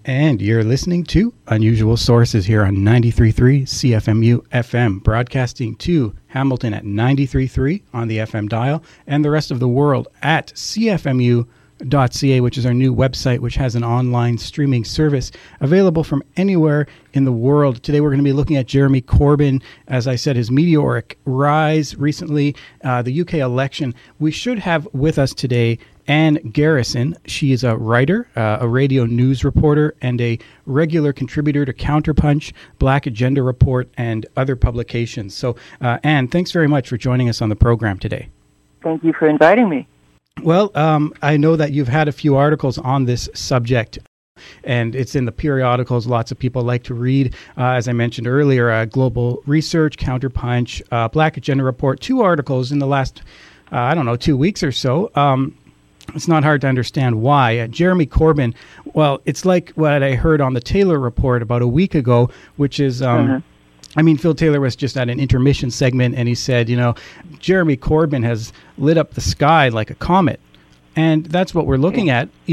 And you're listening to Unusual Sources here on 93.3 CFMU FM, broadcasting to Hamilton at 93.3 on the FM dial, and the rest of the world at CFMU.ca, which is our new website, which has an online streaming service available from anywhere in the world. Today we're going to be looking at Jeremy Corbyn, as I said, his meteoric rise recently, the UK election. We should have with us today Anne Garrison. She is a writer, a radio news reporter, and a regular contributor to Counterpunch, Black Agenda Report, and other publications. So, Anne, thanks very much for joining us on the program today. Thank you for inviting me. Well, I know that you've had a few articles on this subject, and it's in the periodicals lots of people like to read. As I mentioned earlier, Global Research, Counterpunch, Black Agenda Report, 2 articles in the last, 2 weeks or so. It's not hard to understand why. Jeremy Corbyn, well, it's like what I heard on the Taylor Report about a week ago, which is, Phil Taylor was just at an intermission segment, and he said, Jeremy Corbyn has lit up the sky like a comet. And that's what we're looking at. He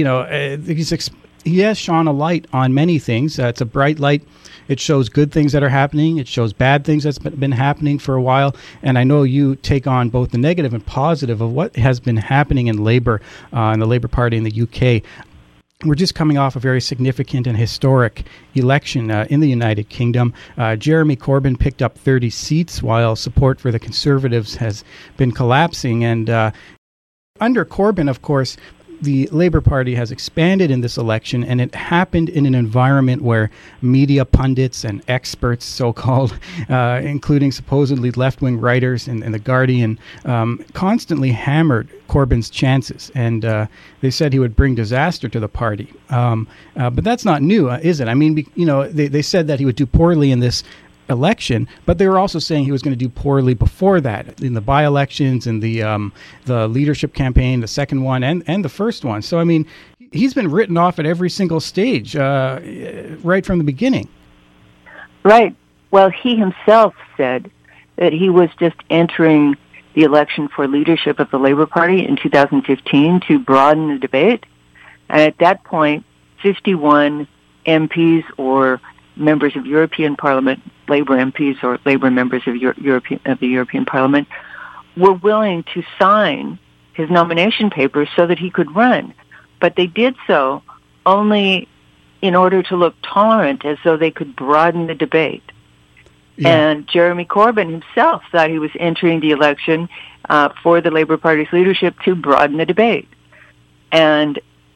has shone a light on many things. It's a bright light. It shows good things that are happening. It shows bad things that's been happening for a while. And I know you take on both the negative and positive of what has been happening in Labour, in the Labour Party in the UK. We're just coming off a very significant and historic election in the United Kingdom. Jeremy Corbyn picked up 30 seats while support for the Conservatives has been collapsing. And under Corbyn, of course, the Labour Party has expanded in this election, and it happened in an environment where media pundits and experts, so-called, including supposedly left-wing writers in The Guardian, constantly hammered Corbyn's chances, and they said he would bring disaster to the party. But that's not new, is it? I mean, they said that he would do poorly in this election, but they were also saying he was going to do poorly before that in the by-elections and the leadership campaign, the second one and the first one. So, I mean, he's been written off at every single stage right from the beginning. Right. Well, he himself said that he was just entering the election for leadership of the Labour Party in 2015 to broaden the debate. And at that point, 51 MPs or members of European Parliament, Labour MPs or Labour members of the European Parliament, were willing to sign his nomination papers so that he could run. But they did so only in order to look tolerant, as though they could broaden the debate. Yeah. And Jeremy Corbyn himself thought he was entering the election for the Labour Party's leadership to broaden the debate. And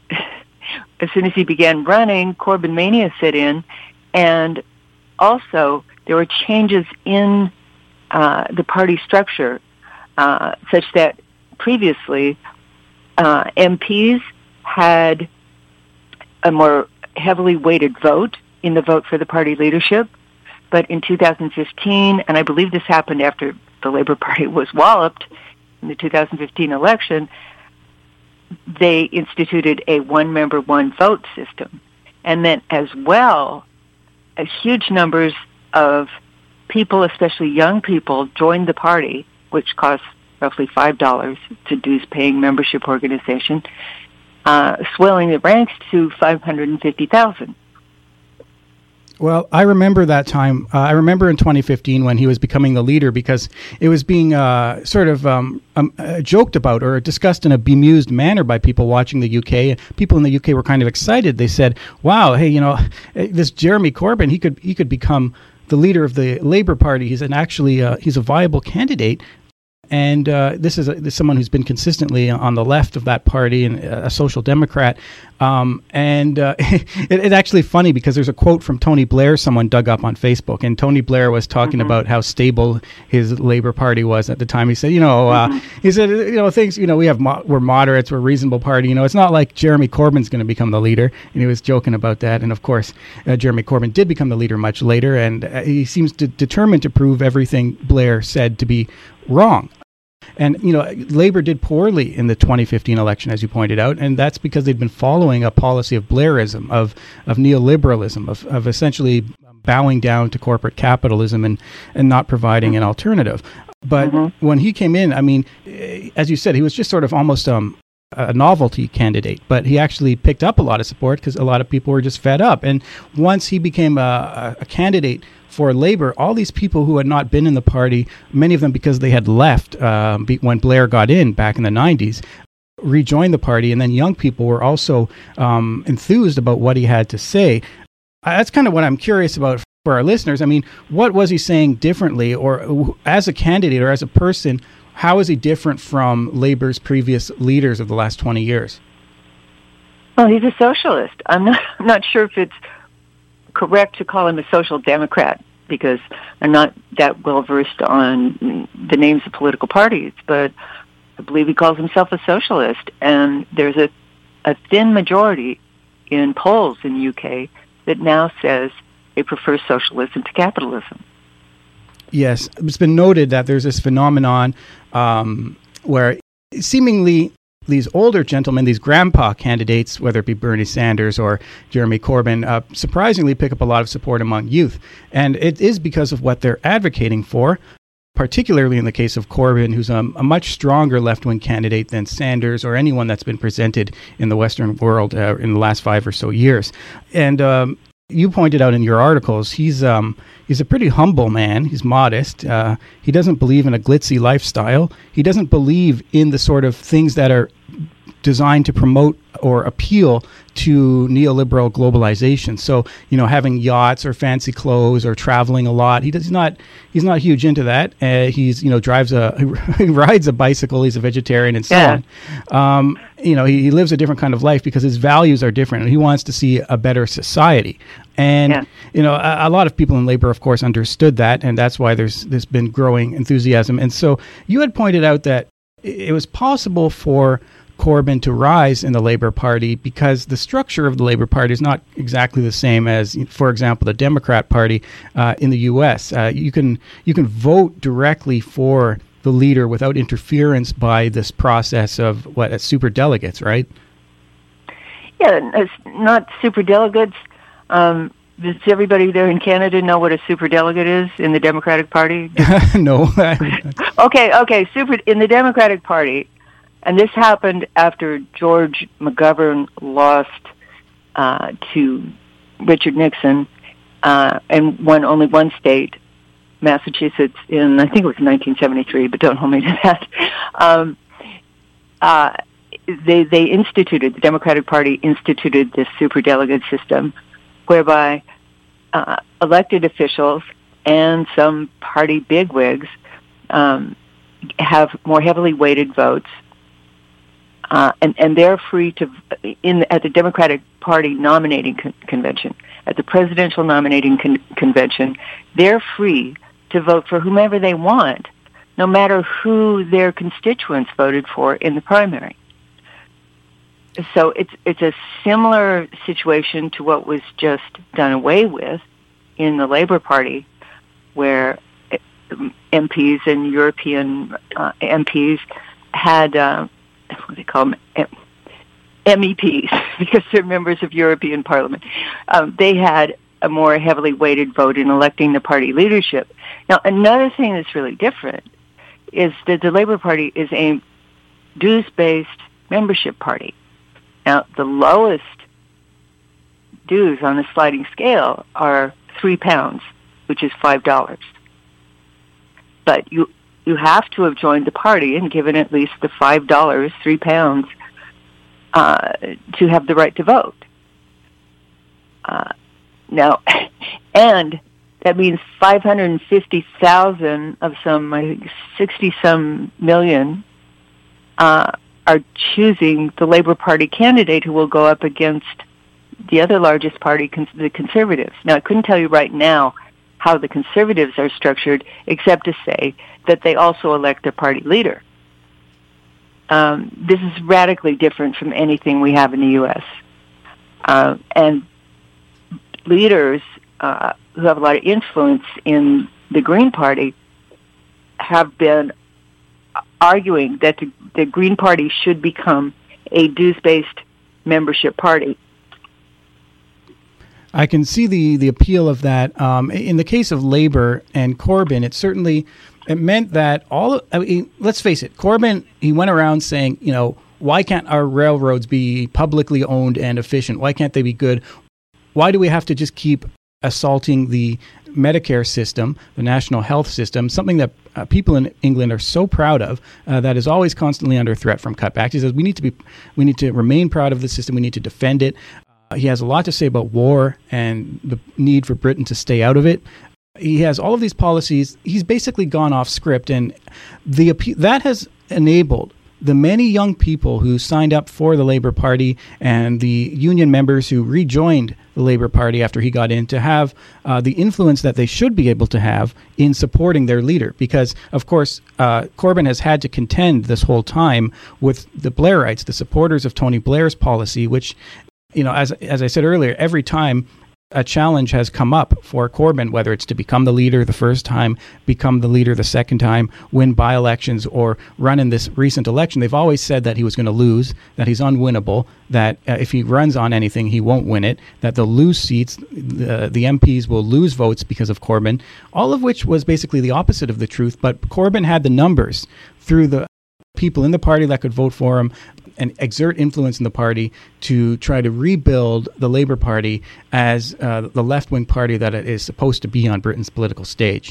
as soon as he began running, Corbyn mania set in. And also, there were changes in the party structure such that previously MPs had a more heavily weighted vote in the vote for the party leadership. But in 2015, and I believe this happened after the Labour Party was walloped in the 2015 election, they instituted a one-member, one-vote system. And then as well, huge numbers of people, especially young people, joined the party, which costs roughly $5 to dues-paying membership organization, swelling the ranks to 550,000. Well, I remember that time. I remember in 2015 when he was becoming the leader, because it was being joked about or discussed in a bemused manner by people watching the UK. People in the UK were kind of excited. They said, "Wow, hey, this Jeremy Corbyn, he could become the leader of the Labour Party. He's he's a viable candidate." And this is someone who's been consistently on the left of that party and a social democrat. It's actually funny because there's a quote from Tony Blair someone dug up on Facebook, and Tony Blair was talking about how stable his Labour Party was at the time. He said, things, we're moderates, we're a reasonable party. It's not like Jeremy Corbyn's going to become the leader. And he was joking about that. And of course, Jeremy Corbyn did become the leader much later, and he seems determined to prove everything Blair said to be wrong. And, Labour did poorly in the 2015 election, as you pointed out, and that's because they'd been following a policy of Blairism, of neoliberalism, of essentially bowing down to corporate capitalism and not providing an alternative. But when he came in, I mean, as you said, he was just sort of almost a novelty candidate, but he actually picked up a lot of support because a lot of people were just fed up. And once he became a candidate for Labour, all these people who had not been in the party, many of them because they had left when Blair got in back in the 90s, rejoined the party. And then young people were also enthused about what he had to say. That's kind of what I'm curious about for our listeners. I mean, what was he saying differently, or as a candidate or as a person, how is he different from Labour's previous leaders of the last 20 years? Well, he's a socialist. I'm not sure if it's correct to call him a social democrat, because I'm not that well versed on the names of political parties, but I believe he calls himself a socialist. And there's a thin majority in polls in the UK that now says they prefer socialism to capitalism. Yes, it's been noted that there's this phenomenon where seemingly these older gentlemen, these grandpa candidates, whether it be Bernie Sanders or Jeremy Corbyn, surprisingly pick up a lot of support among youth. And it is because of what they're advocating for, particularly in the case of Corbyn, who's a much stronger left-wing candidate than Sanders or anyone that's been presented in the Western world in the last 5 or so years. And you pointed out in your articles, he's a pretty humble man. He's modest. He doesn't believe in a glitzy lifestyle. He doesn't believe in the sort of things that are designed to promote or appeal to neoliberal globalization. So, having yachts or fancy clothes or traveling a lot. He's not huge into that. He rides a bicycle. He's a vegetarian and so on. He lives a different kind of life because his values are different, and he wants to see a better society. And, a lot of people in Labour, of course, understood that, and that's why there's been growing enthusiasm. And so you had pointed out that it was possible for Corbyn to rise in the Labour Party because the structure of the Labour Party is not exactly the same as, for example, the Democrat Party in the U.S. You can vote directly for the leader without interference by this process of superdelegates, right? Yeah, it's not superdelegates. Does everybody there in Canada know what a superdelegate is in the Democratic Party? No. Okay. In the Democratic Party, and this happened after George McGovern lost to Richard Nixon and won only one state, Massachusetts, in, I think it was 1973, but don't hold me to that. The Democratic Party instituted this superdelegate system whereby elected officials and some party bigwigs have more heavily weighted votes, and they're free to, at the Democratic Party nominating convention, at the presidential nominating convention, they're free to vote for whomever they want, no matter who their constituents voted for in the primary. So it's a similar situation to what was just done away with in the Labour Party, where MPs and European MPs had what do they call them? MEPs, because they're members of European Parliament. They had a more heavily weighted vote in electing the party leadership. Now, another thing that's really different is that the Labour Party is a dues-based membership party. Now, the lowest dues on the sliding scale are £3, which is $5. But you have to have joined the party and given at least the $5, £3, to have the right to vote. Now, and that means 550,000 of some, I think, 60-some million are choosing the Labour Party candidate who will go up against the other largest party, the Conservatives. Now, I couldn't tell you right now how the Conservatives are structured, except to say that they also elect their party leader. This is radically different from anything we have in the U.S. And leaders who have a lot of influence in the Green Party have been arguing that the Green Party should become a dues-based membership party. I can see the appeal of that. In the case of Labour and Corbyn, it meant that let's face it, Corbyn, he went around saying, why can't our railroads be publicly owned and efficient? Why can't they be good? Why do we have to just keep assaulting the Medicare system, the national health system, something that people in England are so proud of, that is always constantly under threat from cutbacks? He says we need to remain proud of the system. We need to defend it. He has a lot to say about war and the need for Britain to stay out of it. He has all of these policies. He's basically gone off script, and that has enabled the many young people who signed up for the Labour Party and the union members who rejoined the Labour Party after he got in to have the influence that they should be able to have in supporting their leader. Because, of course, Corbyn has had to contend this whole time with the Blairites, the supporters of Tony Blair's policy, which, as I said earlier, every time a challenge has come up for Corbyn, whether it's to become the leader the first time, become the leader the second time, win by-elections, or run in this recent election, they've always said that he was going to lose, that he's unwinnable, that if he runs on anything, he won't win it, that they'll lose seats, the MPs will lose votes because of Corbyn, all of which was basically the opposite of the truth. But Corbyn had the numbers through the people in the party that could vote for him and exert influence in the party to try to rebuild the Labour Party as the left-wing party that it is supposed to be on Britain's political stage.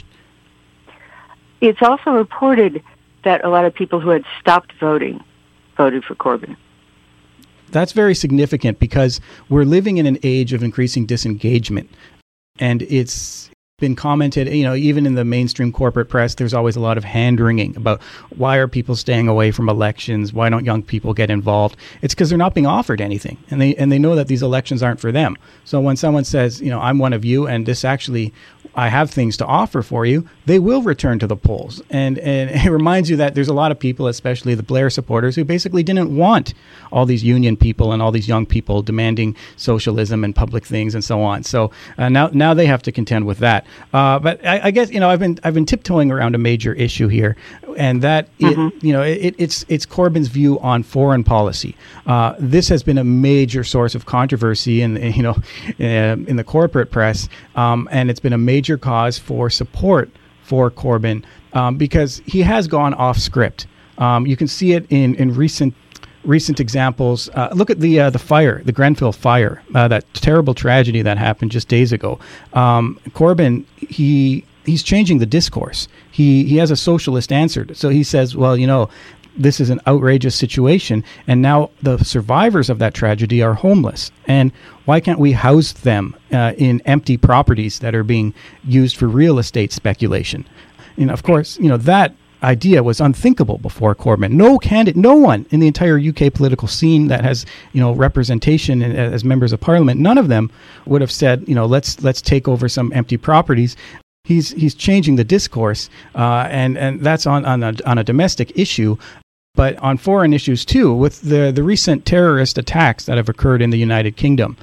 It's also reported that a lot of people who had stopped voting voted for Corbyn. That's very significant because we're living in an age of increasing disengagement, and it's been commented, even in the mainstream corporate press, there's always a lot of hand-wringing about why are people staying away from elections? Why don't young people get involved? It's because they're not being offered anything, and they know that these elections aren't for them. So when someone says, I'm one of you, and I have things to offer for you, they will return to the polls. And it reminds you that there's a lot of people, especially the Blair supporters, who basically didn't want all these union people and all these young people demanding socialism and public things and so on. So now they have to contend with that. But I guess I've been tiptoeing around a major issue here, and that it's Corbyn's view on foreign policy. This has been a major source of controversy in the corporate press, and it's been a major cause for support for Corbyn because he has gone off script. You can see it in recent examples. Look at the fire, the Grenfell fire, that terrible tragedy that happened just days ago. Corbyn, he's changing the discourse. He has a socialist answer. So he says, well, this is an outrageous situation, and now the survivors of that tragedy are homeless. And why can't we house them in empty properties that are being used for real estate speculation? And of course, that idea was unthinkable before Corbyn. No one in the entire UK political scene that has, representation as members of parliament, none of them would have said, let's take over some empty properties. He's changing the discourse, and that's on a domestic issue. But on foreign issues too, with the recent terrorist attacks that have occurred in the United Kingdom,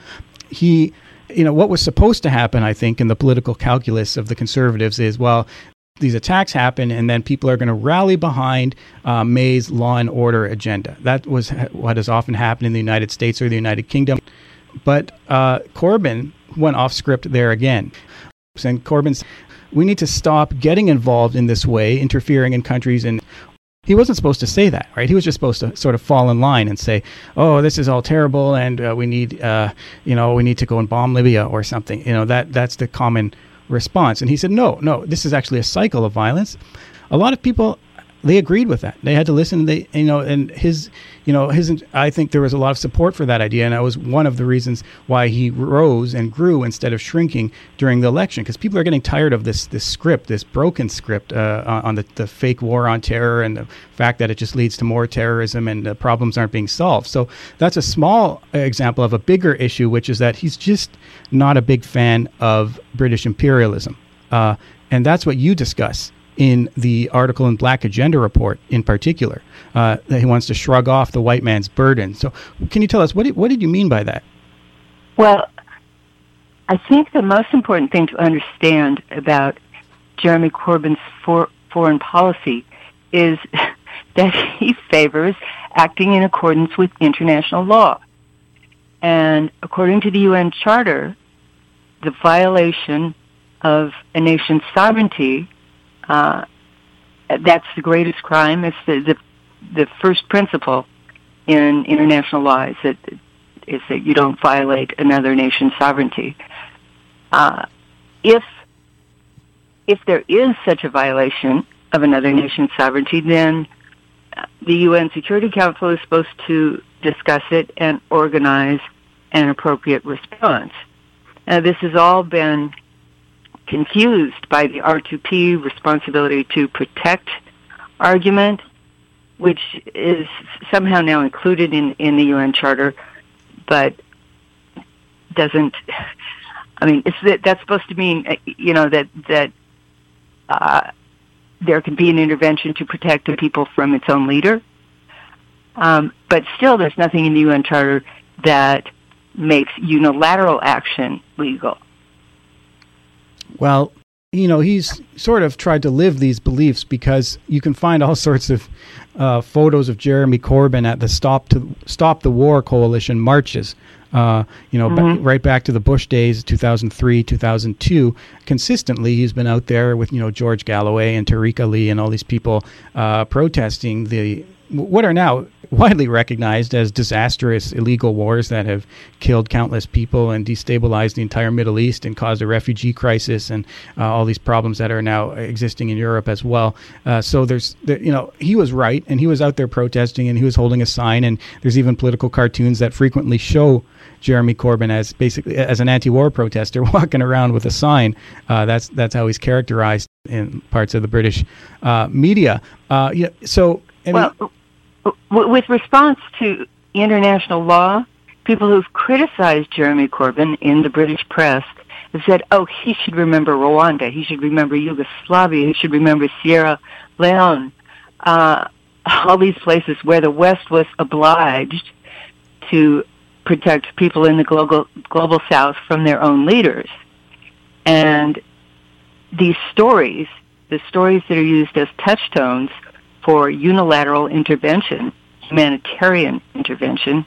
what was supposed to happen, I think, in the political calculus of the Conservatives is, these attacks happen, and then people are going to rally behind May's law and order agenda. That was what has often happened in the United States or the United Kingdom. But Corbyn went off script there again. And Corbyn's, we need to stop getting involved in this way, interfering in countries. And he wasn't supposed to say that, right? He was just supposed to sort of fall in line and say, "Oh, this is all terrible, and we need to go and bomb Libya or something." That's the common response. And he said, no, this is actually a cycle of violence. A lot of people, they agreed with that. They had to listen. I think there was a lot of support for that idea, and that was one of the reasons why he rose and grew instead of shrinking during the election, because people are getting tired of this script, this broken script on the fake war on terror and the fact that it just leads to more terrorism and the problems aren't being solved. So that's a small example of a bigger issue, which is that he's just not a big fan of British imperialism. And that's what you discuss in the article in Black Agenda Report in particular, that he wants to shrug off the white man's burden. So can you tell us, what did you mean by that? Well, I think the most important thing to understand about Jeremy Corbyn's foreign policy is that he favors acting in accordance with international law. And according to the UN Charter, the violation of a nation's sovereignty, that's the greatest crime. It's the first principle in international law is that you don't violate another nation's sovereignty. If there is such a violation of another nation's sovereignty, then the UN Security Council is supposed to discuss it and organize an appropriate response. This has all been confused by the R2P responsibility to protect argument, which is somehow now included in the UN Charter, but doesn't. I mean, that's supposed to mean that there can be an intervention to protect the people from its own leader, but still, there's nothing in the UN Charter that makes unilateral action legal. Well, he's sort of tried to live these beliefs, because you can find all sorts of photos of Jeremy Corbyn at the Stop the War Coalition marches. Right back to the Bush days, 2003, 2002. Consistently, he's been out there with George Galloway and Tariq Ali and all these people protesting what are now widely recognized as disastrous illegal wars that have killed countless people and destabilized the entire Middle East and caused a refugee crisis and all these problems that are now existing in Europe as well. So he was right, and he was out there protesting, and he was holding a sign, and there's even political cartoons that frequently show Jeremy Corbyn as an anti-war protester walking around with a sign. That's how he's characterized in parts of the British media. With response to international law, people who've criticized Jeremy Corbyn in the British press have said, he should remember Rwanda, he should remember Yugoslavia, he should remember Sierra Leone, all these places where the West was obliged to protect people in the global South from their own leaders. And these stories, the stories that are used as touchstones for unilateral intervention, humanitarian intervention,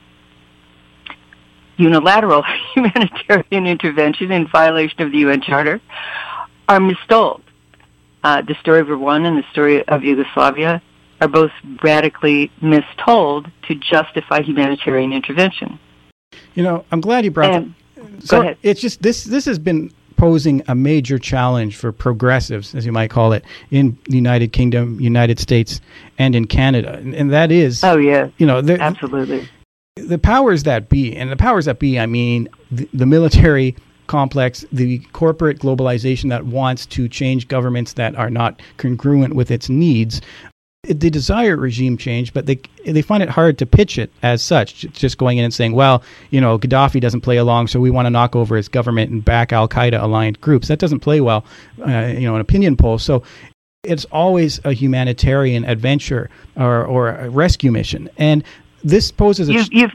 unilateral humanitarian intervention in violation of the UN Charter, are mistold. The story of Rwanda and the story of Yugoslavia are both radically mistold to justify humanitarian intervention. I'm glad you brought that. Go ahead. It's just this has been posing a major challenge for progressives, as you might call it, in the United Kingdom, United States, and in Canada. And that is... Oh, yeah. Absolutely. The powers that be, and the powers that be, I mean, the military complex, the corporate globalization that wants to change governments that are not congruent with its needs. They desire regime change, but they find it hard to pitch it as such, just going in and saying, well, Gaddafi doesn't play along, so we want to knock over his government and back al-Qaeda-aligned groups. That doesn't play well, in opinion polls. So it's always a humanitarian adventure or a rescue mission. And this poses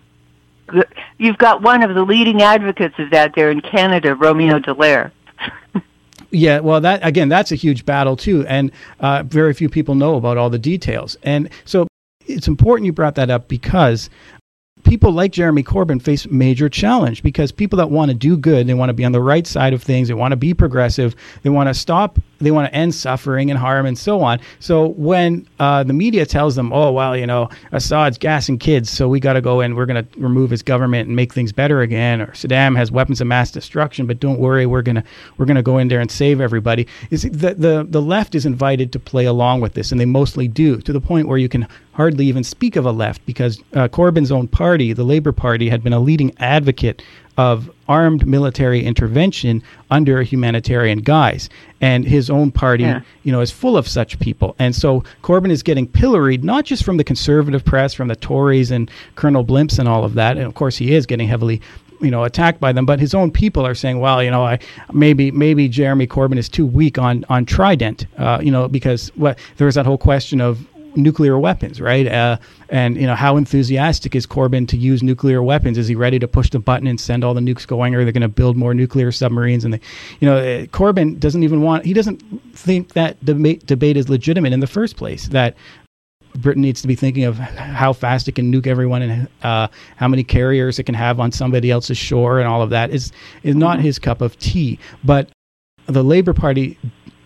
You've got one of the leading advocates of that there in Canada, Romeo Dallaire. Yeah, well, that's a huge battle too, and very few people know about all the details. And so it's important you brought that up, because people like Jeremy Corbyn face major challenge, because people that want to do good, they want to be on the right side of things, they want to be progressive, they want to end suffering and harm and so on. So when the media tells them, Assad's gassing kids, so we got to go in, we're going to remove his government and make things better again, or Saddam has weapons of mass destruction, but don't worry, we're going to go in there and save everybody. The left is invited to play along with this, and they mostly do, to the point where you can hardly even speak of a left, because Corbyn's own party, the Labour Party, had been a leading advocate of armed military intervention under a humanitarian guise. And his own party, is full of such people. And so Corbyn is getting pilloried, not just from the conservative press, from the Tories and Colonel Blimps and all of that. And of course he is getting heavily attacked by them, but his own people are saying, well, maybe Jeremy Corbyn is too weak on Trident, because there was that whole question of nuclear weapons, right? And how enthusiastic is Corbyn to use nuclear weapons? Is he ready to push the button and send all the nukes going, or are they going to build more nuclear submarines? And Corbyn doesn't think that debate is legitimate in the first place, that Britain needs to be thinking of how fast it can nuke everyone and how many carriers it can have on somebody else's shore, and all of that is not his cup of tea. But the Labour Party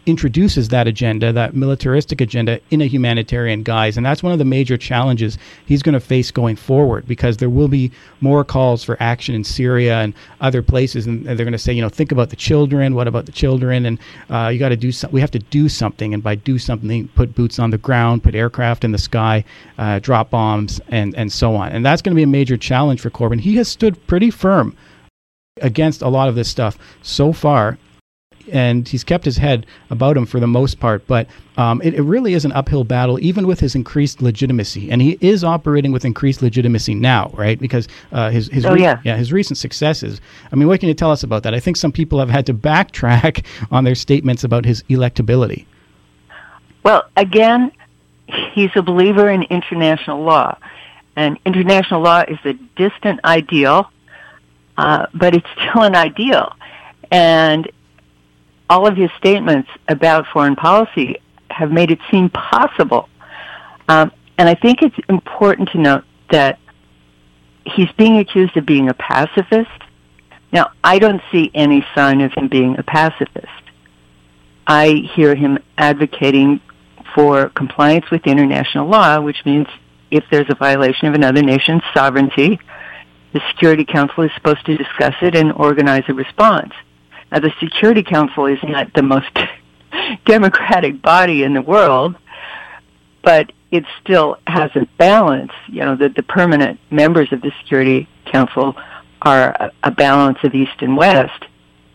introduces that agenda, that militaristic agenda, in a humanitarian guise. And that's one of the major challenges he's going to face going forward, because there will be more calls for action in Syria and other places. And they're going to say, think about the children. What about the children? And you got to do we have to do something. And by do something, put boots on the ground, put aircraft in the sky, drop bombs, and so on. And that's going to be a major challenge for Corbyn. He has stood pretty firm against a lot of this stuff so far, and he's kept his head about him for the most part. But it really is an uphill battle, even with his increased legitimacy. And he is operating with increased legitimacy now, right? Because his recent successes. I mean, what can you tell us about that? I think some people have had to backtrack on their statements about his electability. Well, again, he's a believer in international law. And international law is a distant ideal, but it's still an ideal. And all of his statements about foreign policy have made it seem possible. And I think it's important to note that he's being accused of being a pacifist. Now, I don't see any sign of him being a pacifist. I hear him advocating for compliance with international law, which means if there's a violation of another nation's sovereignty, the Security Council is supposed to discuss it and organize a response. Now, the Security Council is not the most democratic body in the world, but it still has a balance. The permanent members of the Security Council are a balance of East and West,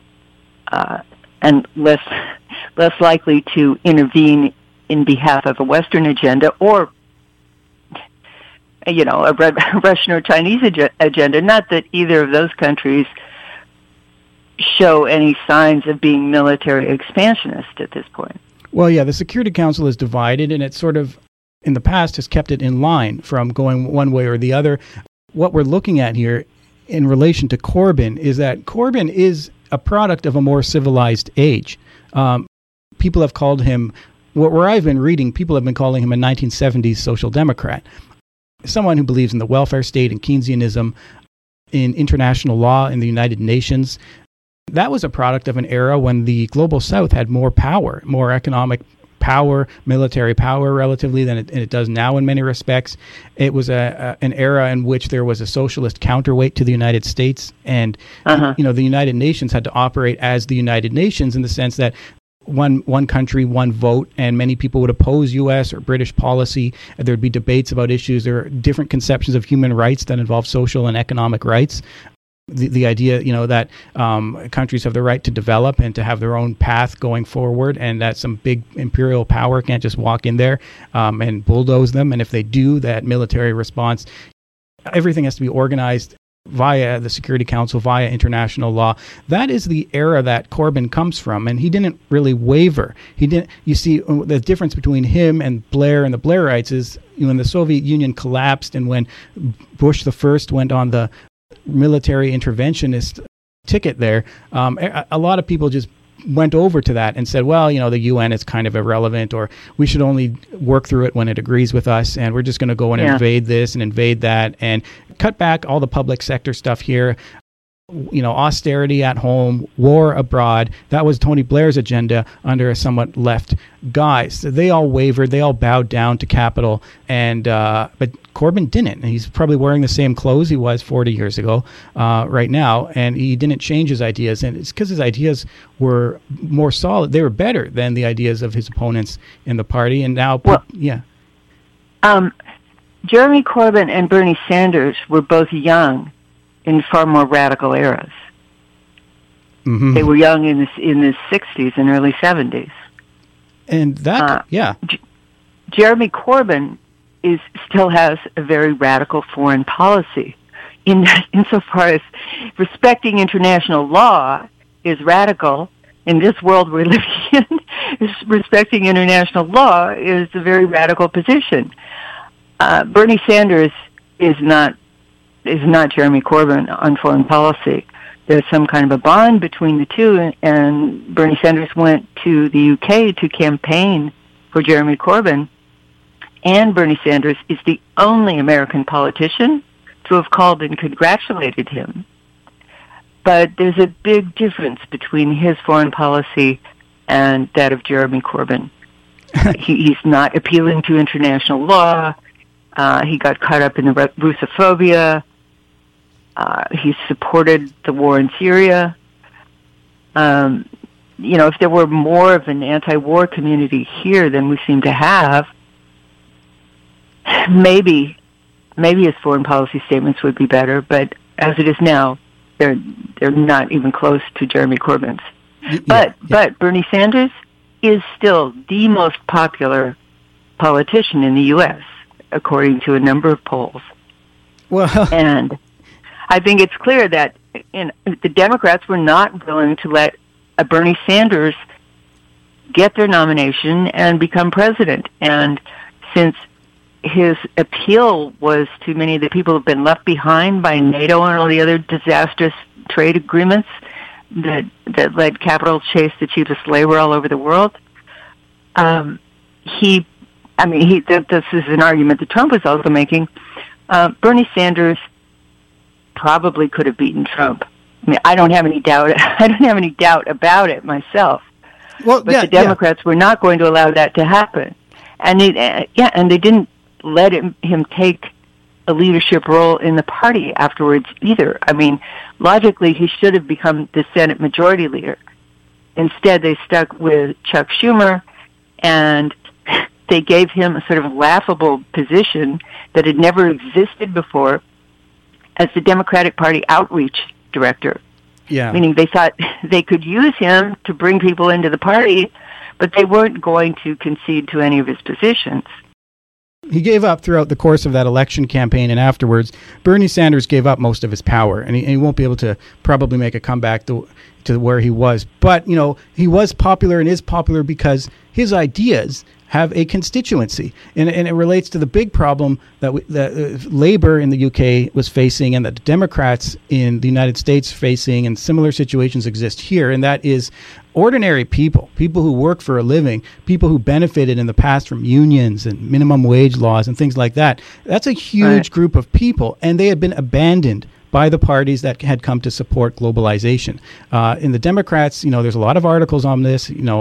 and less likely to intervene in behalf of a Western agenda or a Russian or Chinese agenda. Not that either of those countries show any signs of being military expansionist at this point. Well, yeah, the Security Council is divided, and it sort of, in the past, has kept it in line from going one way or the other. What we're looking at here in relation to Corbyn is that Corbyn is a product of a more civilized age. People have called him, where I've been reading, people have been calling him a 1970s social democrat. Someone who believes in the welfare state and Keynesianism, in international law, in the United Nations. That was a product of an era when the Global South had more power, more economic power, military power relatively than it does now in many respects. It was an era in which there was a socialist counterweight to the United States. And, the United Nations had to operate as the United Nations in the sense that one country, one vote, and many people would oppose U.S. or British policy. There would be debates about issues. There are different conceptions of human rights that involve social and economic rights. The idea, that countries have the right to develop and to have their own path going forward, and that some big imperial power can't just walk in there and bulldoze them. And if they do, that military response, everything has to be organized via the Security Council, via international law. That is the era that Corbyn comes from, and he didn't really waver. He didn't. You see, the difference between him and Blair and the Blairites is when the Soviet Union collapsed and when Bush the First went on the military interventionist ticket there, a lot of people just went over to that and said, well, the UN is kind of irrelevant, or we should only work through it when it agrees with us, and we're just going to go and invade this and invade that and cut back all the public sector stuff here. Austerity at home, war abroad. That was Tony Blair's agenda under a somewhat left guy. So they all wavered. They all bowed down to capital. And but Corbyn didn't. He's probably wearing the same clothes he was 40 years ago right now. And he didn't change his ideas. And it's because his ideas were more solid. They were better than the ideas of his opponents in the party. And now, Jeremy Corbyn and Bernie Sanders were both young in far more radical eras. Mm-hmm. They were young in the 60s and early 70s. And that, Jeremy Corbyn still has a very radical foreign policy. Insofar as respecting international law is radical, in this world we're living in, respecting international law is a very radical position. Bernie Sanders is not Jeremy Corbyn on foreign policy. There's some kind of a bond between the two, and Bernie Sanders went to the UK to campaign for Jeremy Corbyn, and Bernie Sanders is the only American politician to have called and congratulated him. But there's a big difference between his foreign policy and that of Jeremy Corbyn. He's not appealing to international law. He got caught up in the Russophobia. He supported the war in Syria. If there were more of an anti-war community here than we seem to have, maybe his foreign policy statements would be better. But as it is now, they're not even close to Jeremy Corbyn's. But Bernie Sanders is still the most popular politician in the U.S., according to a number of polls. Well, and I think it's clear that the Democrats were not willing to let Bernie Sanders get their nomination and become president. And since his appeal was to many of the people who have been left behind by NATO and all the other disastrous trade agreements that let capital chase the cheapest labor all over the world, this is an argument that Trump was also making. Bernie Sanders probably could have beaten Trump. I mean, I don't have any doubt. I don't have any doubt about it myself. Well, but the Democrats were not going to allow that to happen, and they didn't let him take a leadership role in the party afterwards either. I mean, logically, he should have become the Senate Majority Leader. Instead, they stuck with Chuck Schumer, and they gave him a sort of laughable position that had never existed before as the Democratic Party outreach director. Yeah. Meaning they thought they could use him to bring people into the party, but they weren't going to concede to any of his positions. He gave up throughout the course of that election campaign, and afterwards, Bernie Sanders gave up most of his power, and he won't be able to probably make a comeback to where he was. But, he was popular and is popular because his ideas have a constituency. And it relates to the big problem that Labour in the UK was facing and that the Democrats in the United States facing, and similar situations exist here, and that is ordinary people who work for a living, people who benefited in the past from unions and minimum wage laws and things like that. That's a huge group of people, and they had been abandoned by the parties that had come to support globalization. In the Democrats, there's a lot of articles on this, in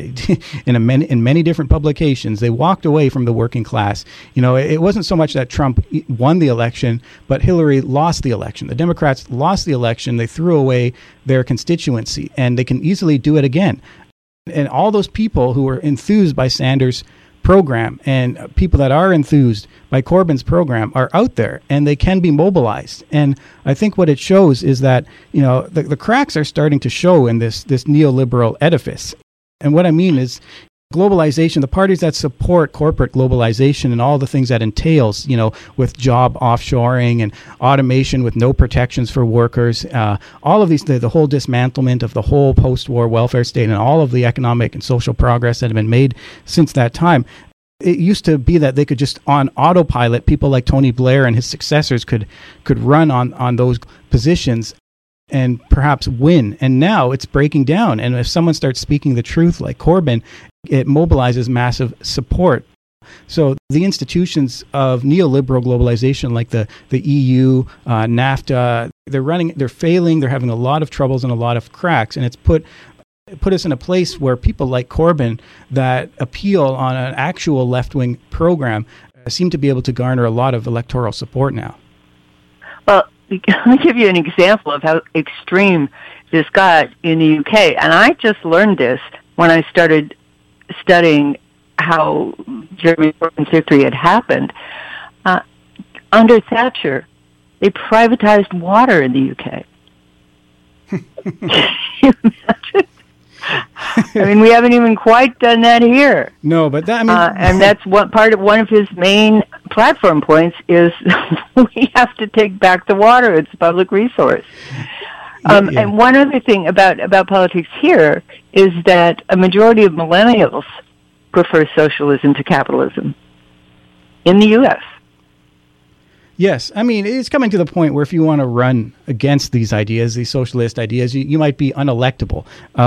many different publications. They walked away from the working class. It wasn't so much that Trump won the election, but Hillary lost the election. The Democrats lost the election. They threw away their constituency, and they can easily do it again. And all those people who were enthused by Sanders' program and people that are enthused by Corbyn's program are out there, and they can be mobilized. And I think what it shows is that the cracks are starting to show in this neoliberal edifice. And what I mean is globalization, the parties that support corporate globalization and all the things that entails, with job offshoring and automation with no protections for workers, all of these, the whole dismantlement of the whole post-war welfare state and all of the economic and social progress that have been made since that time. It used to be that they could just on autopilot, people like Tony Blair and his successors could run on those positions and perhaps win. And now it's breaking down. And if someone starts speaking the truth like Corbyn, it mobilizes massive support. So the institutions of neoliberal globalization like the EU, NAFTA, they're failing, they're having a lot of troubles and a lot of cracks. And it's put us in a place where people like Corbyn that appeal on an actual left-wing program seem to be able to garner a lot of electoral support now. Well, let me give you an example of how extreme this got in the UK. And I just learned this when I started studying how Jeremy Corbyn's victory had happened. Under Thatcher, they privatized water in the UK. Can you imagine? I mean, we haven't even quite done that here. No, but that, and that's one of his main platform points is we have to take back the water. It's a public resource. And one other thing about politics here is that a majority of millennials prefer socialism to capitalism in the U.S. Yes. I mean, it's coming to the point where if you want to run against these ideas, these socialist ideas, you might be unelectable.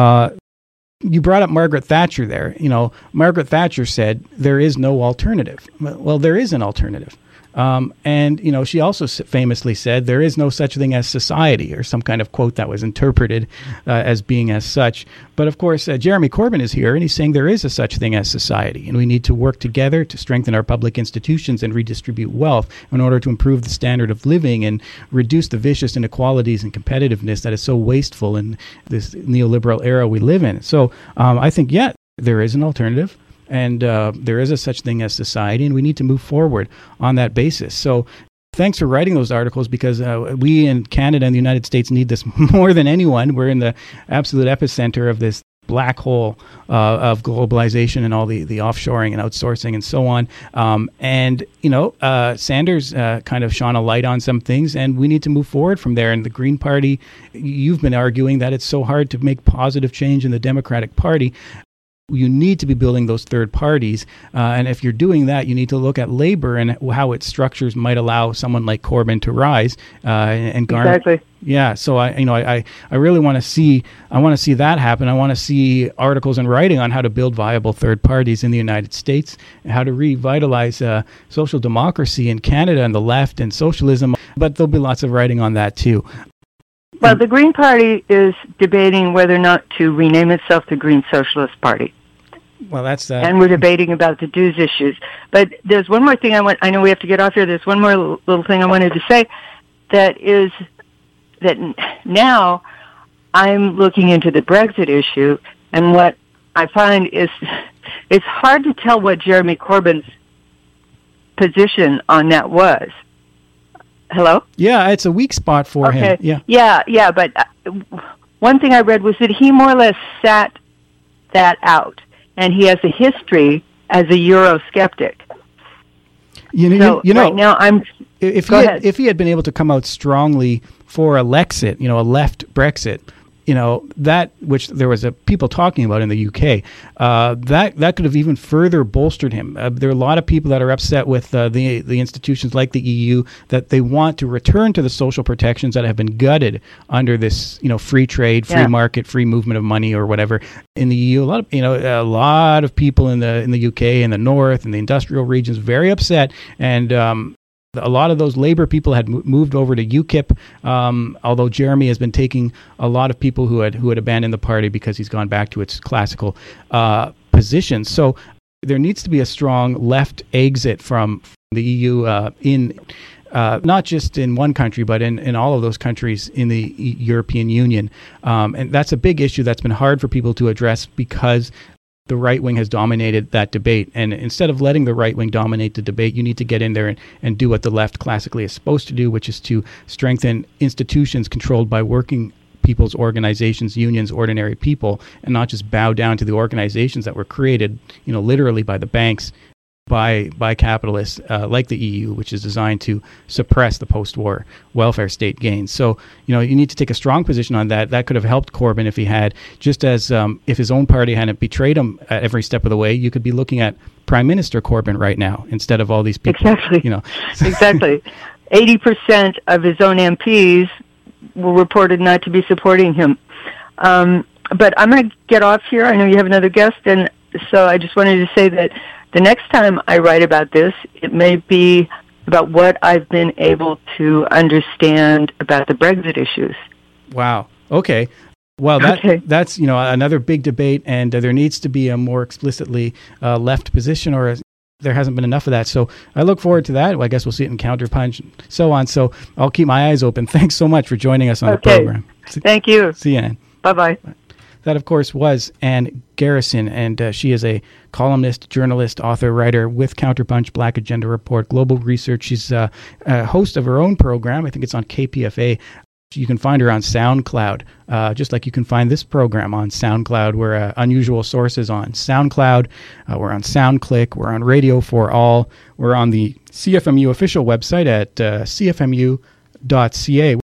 You brought up Margaret Thatcher there. Margaret Thatcher said there is no alternative. Well, there is an alternative. And, she also famously said, there is no such thing as society, or some kind of quote that was interpreted as being as such. But of course, Jeremy Corbyn is here, and he's saying there is a such thing as society, and we need to work together to strengthen our public institutions and redistribute wealth in order to improve the standard of living and reduce the vicious inequalities and competitiveness that is so wasteful in this neoliberal era we live in. So I think, there is an alternative. And there is a such thing as society, and we need to move forward on that basis. So thanks for writing those articles, because we in Canada and the United States need this more than anyone. We're in the absolute epicenter of this black hole of globalization and all the offshoring and outsourcing and so on. Sanders kind of shone a light on some things, and we need to move forward from there. And the Green Party, you've been arguing that it's so hard to make positive change in the Democratic Party. You need to be building those third parties. And if you're doing that, you need to look at labor and how its structures might allow someone like Corbyn to rise and garner. Exactly. Yeah. So I really want to see that happen. I want to see articles and writing on how to build viable third parties in the United States, and how to revitalize social democracy in Canada and the left and socialism. But there'll be lots of writing on that too. Well, the Green Party is debating whether or not to rename itself the Green Socialist Party. Well, that's and we're debating about the dues issues. But there's one more thing I know we have to get off here. There's one more little thing I wanted to say, that is that now I'm looking into the Brexit issue, and what I find is it's hard to tell what Jeremy Corbyn's position on that was. Hello? Yeah, it's a weak spot for him. Yeah, but one thing I read was that he more or less sat that out, and he has a history as a Eurosceptic. Right now I'm. If he had been able to come out strongly for a Lexit, a left Brexit, that which there was people talking about in the UK, that could have even further bolstered him. There are a lot of people that are upset with the institutions like the EU, that they want to return to the social protections that have been gutted under this, free trade, free market, free movement of money or whatever in the EU. A lot of people in the UK and the North and the industrial regions very upset, and a lot of those labor people had moved over to UKIP, although Jeremy has been taking a lot of people who had abandoned the party because he's gone back to its classical positions. So there needs to be a strong left exit from the EU not just in one country, but in all of those countries in the European Union. And that's a big issue that's been hard for people to address, because the right wing has dominated that debate. And instead of letting the right wing dominate the debate, you need to get in there and do what the left classically is supposed to do, which is to strengthen institutions controlled by working people's organizations, unions, ordinary people, and not just bow down to the organizations that were created, literally by the banks, by capitalists like the EU, which is designed to suppress the post-war welfare state gains. So, you need to take a strong position on that. That could have helped Corbyn if he had, just as if his own party hadn't betrayed him at every step of the way. You could be looking at Prime Minister Corbyn right now instead of all these people. Exactly. Exactly. 80% of his own MPs were reported not to be supporting him. But I'm going to get off here. I know you have another guest, and so I just wanted to say that the next time I write about this, it may be about what I've been able to understand about the Brexit issues. Wow. Okay. Well, that's another big debate, and there needs to be a more explicitly left position, or there hasn't been enough of that. So I look forward to that. Well, I guess we'll see it in Counterpunch and so on. So I'll keep my eyes open. Thanks so much for joining us on the program. Thank you. See you, Ann. Bye-bye. That, of course, was Ann Garrison, and she is a columnist, journalist, author, writer with Counterpunch, Black Agenda Report, Global Research. She's a host of her own program. I think it's on KPFA. You can find her on SoundCloud, just like you can find this program on SoundCloud. We're Unusual Sources on SoundCloud. We're on SoundClick. We're on Radio for All. We're on the CFMU official website at cfmu.ca.